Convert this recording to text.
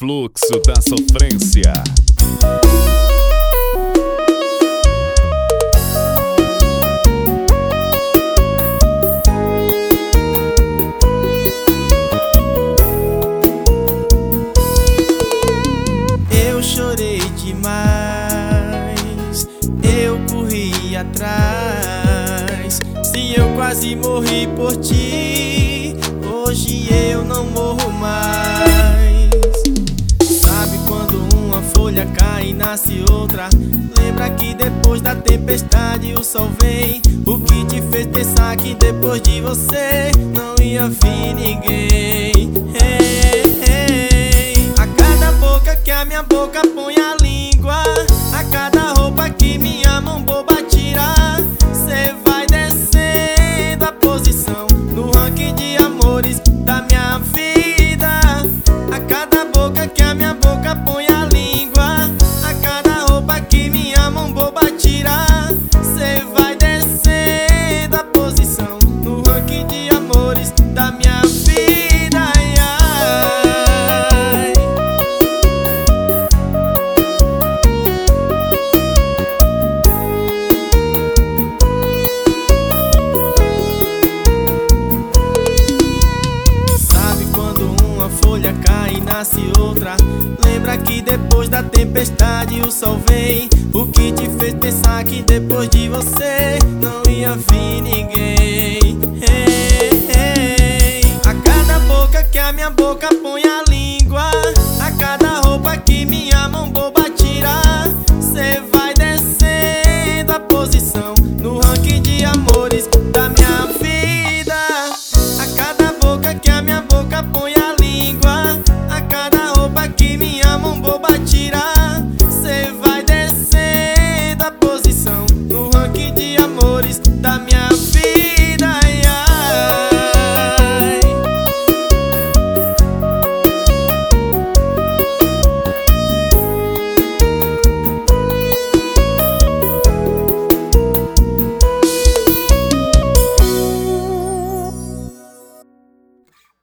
fluxo da sofrência. Eu chorei demais, eu corri atrás. Se eu quase morri por ti, hoje eu não morro mais. Sabe quando uma folha cai e nasce outra? Lembra que depois da tempestade o sol vem? O que te fez pensar que depois de você não ia vir ninguém? A cada boca que a minha boca põe a língua, a cada roupa que minha mão boba tira, cê vai descendo a posição no ranking de amores da minha vida. A cada boca que a minha boca põe a língua, a cada roupa que minha mão boba tira, cê vai descendo a posição no ranking de amores da minha vida. Folha cai e nasce outra. Lembra que depois da tempestade o sol vem? O que te fez pensar que depois de você não ia vir ninguém? A cada boca que a minha boca põe